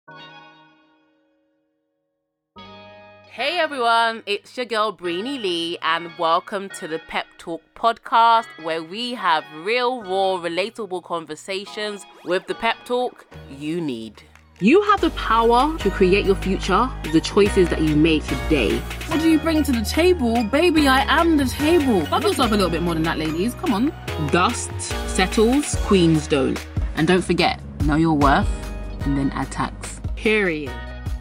Hey everyone, it's your girl Breenie Lee and welcome to the Pep Talk podcast where we have real, raw, relatable conversations with the pep talk you need. You have the power to create your future with the choices that you make today. What do you bring to the table? Baby, I am the table. Love yourself a little bit more than that, ladies. Come on. Dust settles, queens don't. And don't forget, know your worth and then add tax. Period.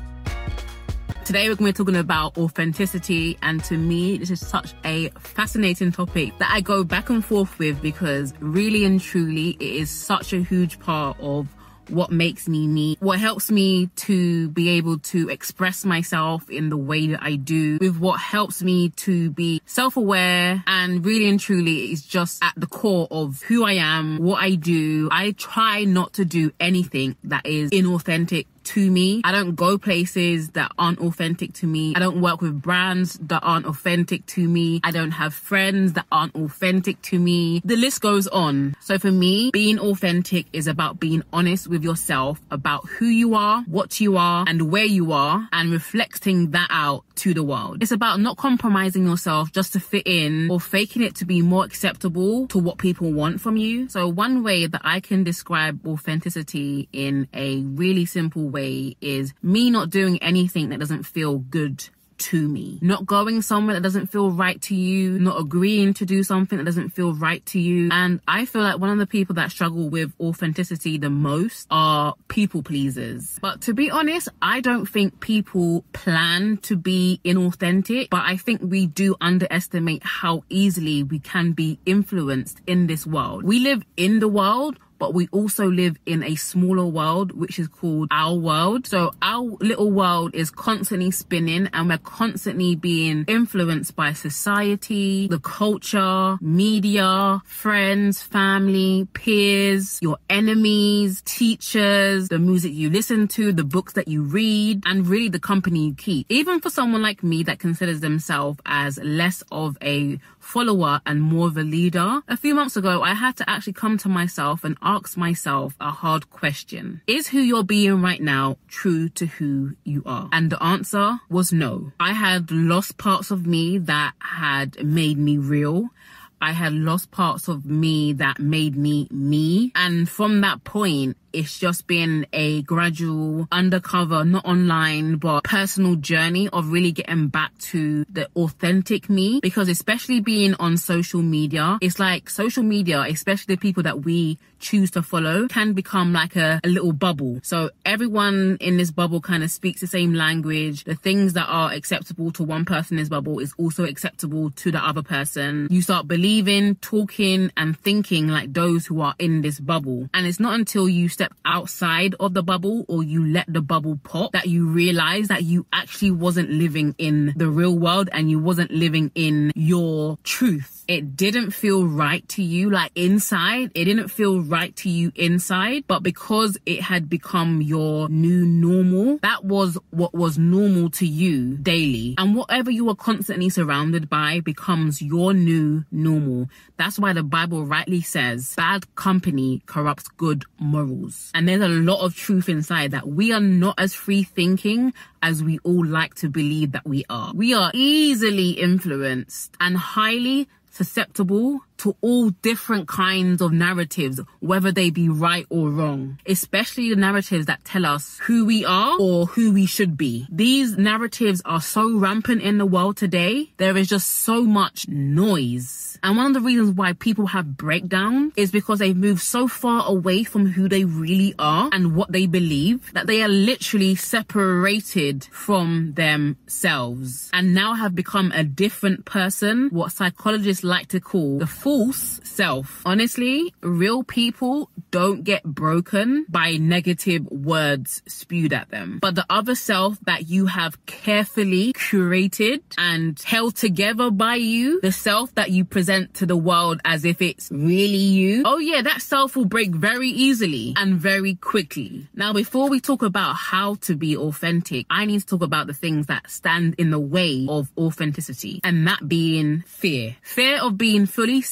Today we're going to be talking about authenticity, and to me this is such a fascinating topic that I go back and forth with because really and truly it is such a huge part of what makes me me, what helps me to be able to express myself in the way that I do, with what helps me to be self-aware, and really and truly it's just at the core of who I am, what I do. I try not to do anything that is inauthentic to me. I don't go places that aren't authentic to me. I don't work with brands that aren't authentic to me. I don't have friends that aren't authentic to me. The list goes on. So for me, being authentic is about being honest with yourself about who you are, what you are, and where you are, and reflecting that out to the world. It's about not compromising yourself just to fit in or faking it to be more acceptable to what people want from you. So one way that I can describe authenticity in a really simple way is me not doing anything that doesn't feel good to me, not going somewhere that doesn't feel right to you, not agreeing to do something that doesn't feel right to you. And I feel like one of the people that struggle with authenticity the most are people pleasers. But to be honest, I don't think people plan to be inauthentic, but I think we do underestimate how easily we can be influenced in this world. We live in the world, but we also live in a smaller world, which is called our world. So our little world is constantly spinning and we're constantly being influenced by society, the culture, media, friends, family, peers, your enemies, teachers, the music you listen to, the books that you read, and really the company you keep. Even for someone like me that considers themselves as less of a follower and more of a leader, a few months ago I had to actually come to myself and ask myself a hard question. Is who you're being right now true to who you are? And the answer was no. I had lost parts of me that had made me real. I had lost parts of me that made me me. And from that point, it's just been a gradual, undercover, not online, but personal journey of really getting back to the authentic me. Because especially being on social media, it's like social media, especially the people that we choose to follow, can become like a little bubble. So everyone in this bubble kind of speaks the same language. The things that are acceptable to one person in this bubble is also acceptable to the other person. You start believing, talking, and thinking like those who are in this bubble. And it's not until you step outside of the bubble or you let the bubble pop that you realize that you actually wasn't living in the real world and you wasn't living in your truth. It didn't feel right to you, like inside. It didn't feel right to you inside, but because it had become your new normal, that was what was normal to you daily. And whatever you were constantly surrounded by becomes your new normal. That's why the Bible rightly says, bad company corrupts good morals. And there's a lot of truth inside that we are not as free thinking as we all like to believe that we are. We are easily influenced and highly susceptible to all different kinds of narratives, whether they be right or wrong, especially the narratives that tell us who we are or who we should be. These narratives are so rampant in the world today. There is just so much noise. And one of the reasons why people have breakdowns is because they've moved so far away from who they really are and what they believe that they are literally separated from themselves and now have become a different person, what psychologists like to call the false self. Honestly, real people don't get broken by negative words spewed at them. But the other self that you have carefully curated and held together by you, the self that you present to the world as if it's really you, oh yeah, that self will break very easily and very quickly. Now, before we talk about how to be authentic, I need to talk about the things that stand in the way of authenticity, and that being fear. Fear of being fully seen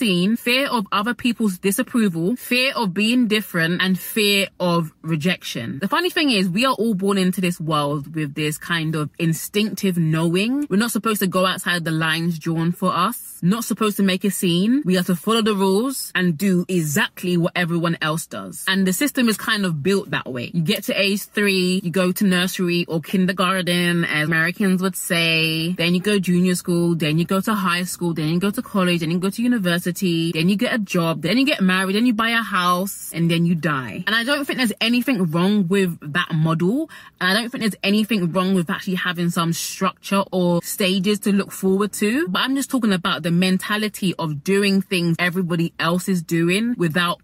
seen, fear of other people's disapproval, fear of being different, and fear of rejection. The funny thing is, we are all born into this world with this kind of instinctive knowing. We're not supposed to go outside the lines drawn for us, not supposed to make a scene. We have to follow the rules and do exactly what everyone else does. And the system is kind of built that way. You get to age 3, you go to nursery or kindergarten, as Americans would say. Then you go junior school, then you go to high school, then you go to college, then you go to university, then you get a job, then you get married, then you buy a house, and then you die. And I don't think there's anything wrong with that model. And I don't think there's anything wrong with actually having some structure or stages to look forward to. But I'm just talking about the mentality of doing things everybody else is doing without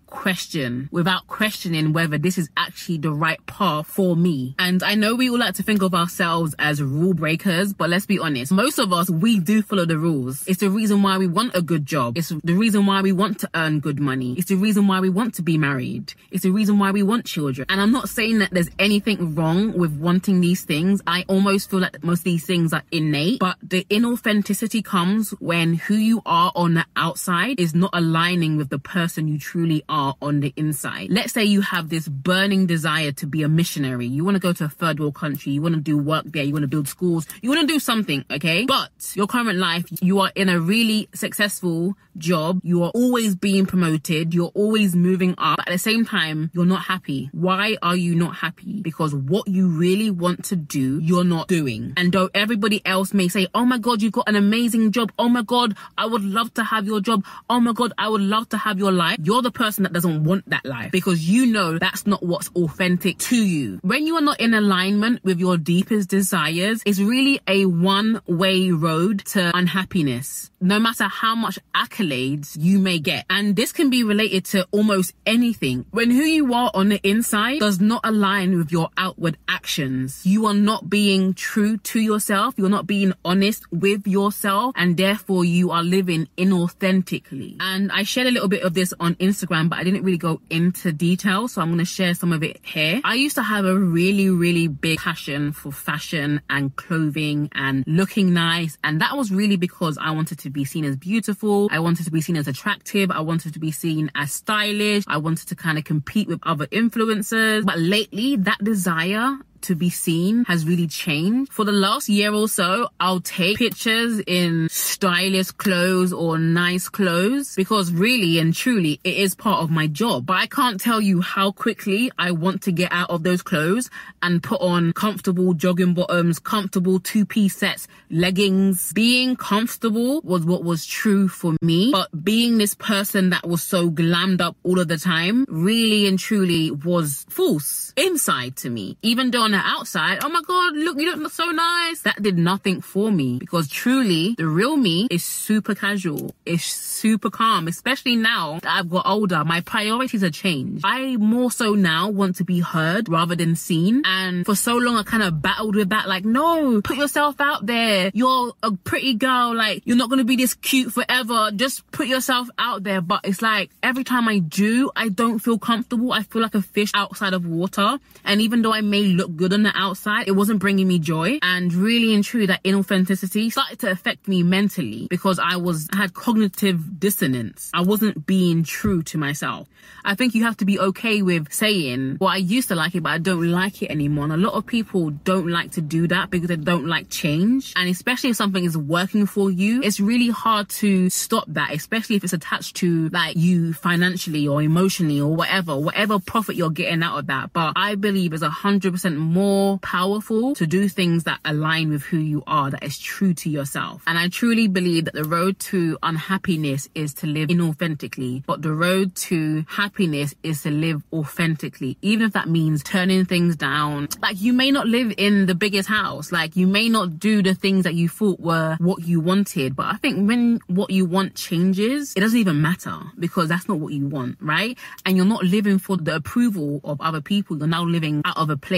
questioning whether this is actually the right path for me. And I know we all like to think of ourselves as rule breakers, but let's be honest, most of us, we do follow the rules. It's the reason why we want a good job. It's the reason why we want to earn good money. It's the reason why we want to be married. It's the reason why we want children. And I'm not saying that there's anything wrong with wanting these things. I almost feel like most of these things are innate, but the inauthenticity comes when who you are on the outside is not aligning with the person you truly are on the inside. Let's say you have this burning desire to be a missionary. You want to go to a third world country. You want to do work there. You want to build schools. You want to do something, okay? But your current life, you are in a really successful job. You are always being promoted. You're always moving up. But at the same time, you're not happy. Why are you not happy? Because what you really want to do, you're not doing. And though everybody else may say, oh my God, you've got an amazing job. Oh my God, I would love to have your job. Oh my God, I would love to have your life. You're the person that doesn't want that life because you know that's not what's authentic to you. When you are not in alignment with your deepest desires, it's really a one-way road to unhappiness, no matter how much accolades you may get. And this can be related to almost anything. When who you are on the inside does not align with your outward actions, you are not being true to yourself, you're not being honest with yourself, and therefore you are living inauthentically. And I shared a little bit of this on Instagram, but I didn't really go into detail, so I'm going to share some of it here. I used to have a really big passion for fashion and clothing and looking nice, and that was really because I wanted to be seen as beautiful, I wanted to be seen as attractive, I wanted to be seen as stylish, I wanted to kind of compete with other influencers. But lately, that desire to be seen has really changed. For the last year or so, I'll take pictures in stylish clothes or nice clothes because really and truly it is part of my job. But I can't tell you how quickly I want to get out of those clothes and put on comfortable jogging bottoms, comfortable two-piece sets, leggings. Being comfortable was what was true for me, but being this person that was so glammed up all of the time really and truly was false inside to me. Even though on the outside, oh my God, look, you look so nice. That did nothing for me because truly the real me is super casual. It's super calm, especially now that I've got older. My priorities have changed. I more so now want to be heard rather than seen. And for so long, I kind of battled with that. Like, no, put yourself out there. You're a pretty girl. Like, you're not going to be this cute forever. Just put yourself out there. But it's like every time I do, I don't feel comfortable. I feel like a fish outside of water. And even though I may look good on the outside, it wasn't bringing me joy. And really and truly, that inauthenticity started to affect me mentally because I had cognitive dissonance. I wasn't being true to myself. I think you have to be okay with saying, well, I used to like it, but I don't like it anymore. And a lot of people don't like to do that because they don't like change. And especially if something is working for you, it's really hard to stop that, especially if it's attached to like you financially or emotionally or whatever profit you're getting out of that. But I believe it's 100% more powerful to do things that align with who you are, that is true to yourself. And I truly believe that the road to unhappiness is to live inauthentically, but the road to happiness is to live authentically, even if that means turning things down. Like, you may not live in the biggest house, like you may not do the things that you thought were what you wanted, but I think when what you want changes, it doesn't even matter because that's not what you want, right? And you're not living for the approval of other people. You're now living out of a place of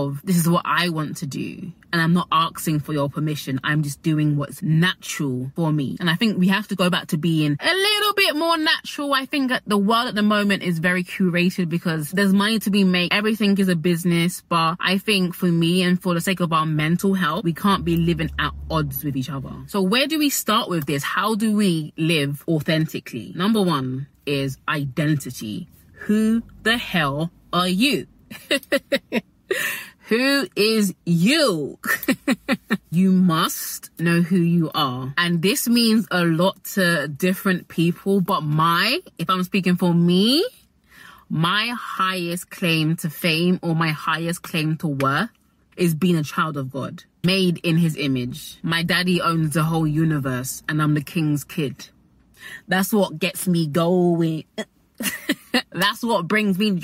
of this is what I want to do. And I'm not asking for your permission. I'm just doing what's natural for me. And I think we have to go back to being a little bit more natural. I think that the world at the moment is very curated because there's money to be made. Everything is a business. But I think for me and for the sake of our mental health, we can't be living at odds with each other. So where do we start with this? How do we live authentically? Number one is identity. Who the hell are you? Who is you? You must know who you are. And this means a lot to different people. But if I'm speaking for me, my highest claim to fame or my highest claim to worth is being a child of God, made in his image. My daddy owns the whole universe and I'm the king's kid. That's what gets me going. That's what brings me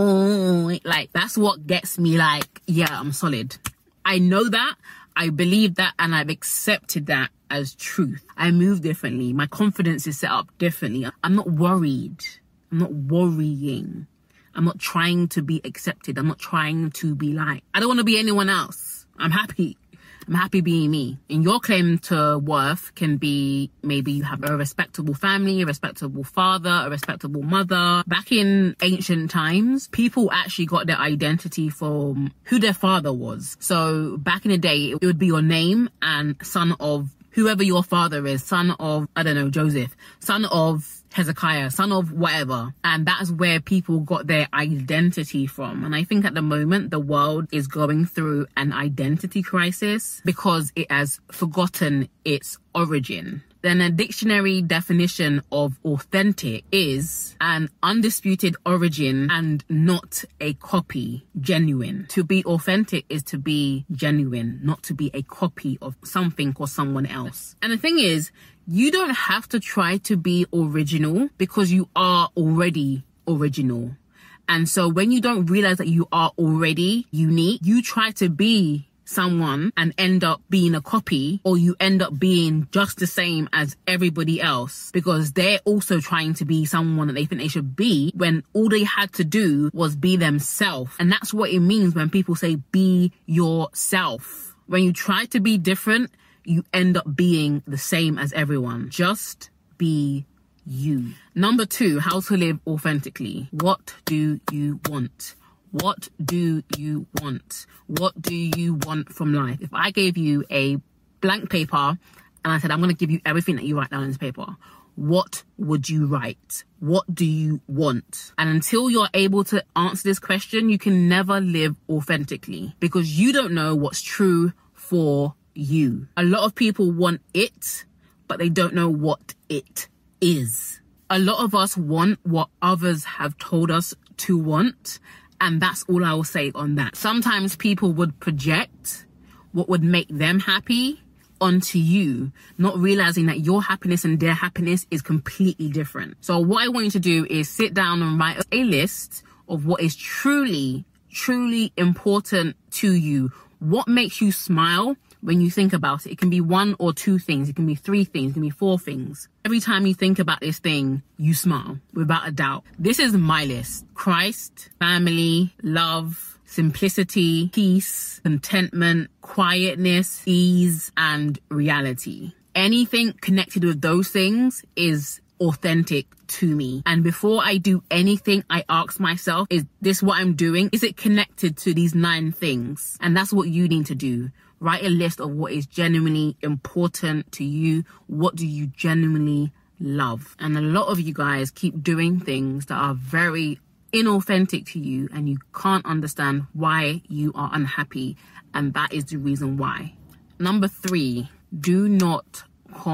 joy. Like, that's what gets me like, yeah, I'm solid. I know that, I believe that, and I've accepted that as truth. I move differently. My confidence is set up differently. I'm not worried. I'm not worrying. I'm not trying to be accepted. I'm not trying to be like, I don't want to be anyone else. I'm happy. I'm happy being me. And your claim to worth can be maybe you have a respectable family, a respectable father, a respectable mother. Back in ancient times, people actually got their identity from who their father was. So back in the day, it would be your name and son of whoever your father is, son of, I don't know, Joseph, son of Hezekiah, son of whatever. And that's where people got their identity from. And I think at the moment, the world is going through an identity crisis because it has forgotten its origin. Then a dictionary definition of authentic is an undisputed origin and not a copy, genuine. To be authentic is to be genuine, not to be a copy of something or someone else. And the thing is, you don't have to try to be original because you are already original. And so when you don't realize that you are already unique, you try to be someone and end up being a copy, or you end up being just the same as everybody else because they're also trying to be someone that they think they should be when all they had to do was be themselves. And that's what it means when people say be yourself. When you try to be different, you end up being the same as everyone. Just be you. Number 2, how to live authentically. What do you want? What do you want? What do you want from life? If I gave you a blank paper and I said, I'm going to give you everything that you write down in this paper, what would you write? What do you want? And until you're able to answer this question, you can never live authentically because you don't know what's true for you. A lot of people want it, but they don't know what it is. A lot of us want what others have told us to want. And that's all I will say on that. Sometimes people would project what would make them happy onto you, not realizing that your happiness and their happiness is completely different. So what I want you to do is sit down and write a list of what is truly, truly important to you. What makes you smile when you think about it? It can be 1 or 2 things. It can be 3 things. It can be 4 things. Every time you think about this thing, you smile without a doubt. This is my list. Christ, family, love, simplicity, peace, contentment, quietness, ease, and reality. Anything connected with those things is authentic to me. And before I do anything, I ask myself, is this what I'm doing? Is it connected to these 9 things? And that's what you need to do. Write a list of what is genuinely important to you. What do you genuinely love? And a lot of you guys keep doing things that are very inauthentic to you and you can't understand why you are unhappy. And that is the reason why. Number 3, do not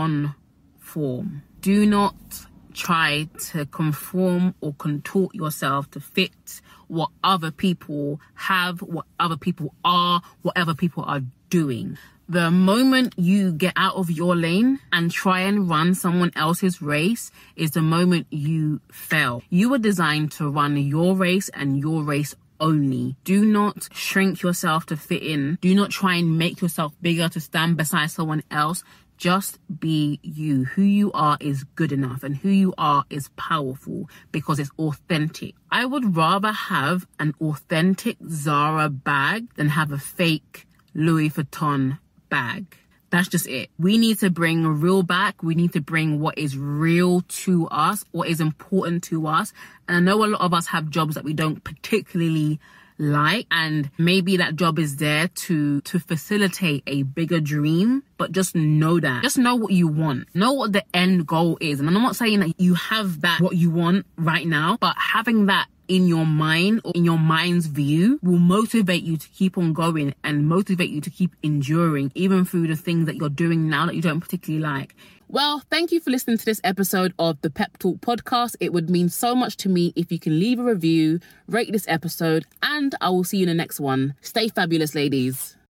conform. Do not try to conform or contort yourself to fit what other people have, what other people are, what other people are doing. The moment you get out of your lane and try and run someone else's race is the moment you fail. You were designed to run your race and your race only. Do not shrink yourself to fit in. Do not try and make yourself bigger to stand beside someone else. Just be you. Who you are is good enough, and who you are is powerful because it's authentic. I would rather have an authentic Zara bag than have a fake Louis Vuitton bag. That's just it. We need to bring real back. We need to bring what is real to us, what is important to us. And I know a lot of us have jobs that we don't particularly like, and maybe that job is there to facilitate a bigger dream, but just know that. Just know what you want. Know what the end goal is. And I'm not saying that you have that, what you want right now, but having that in your mind or in your mind's view will motivate you to keep on going and motivate you to keep enduring, even through the things that you're doing now that you don't particularly like. Well, thank you for listening to this episode of the Pep Talk podcast. It would mean so much to me if you can leave a review, rate this episode, and I will see you in the next one. Stay fabulous, ladies.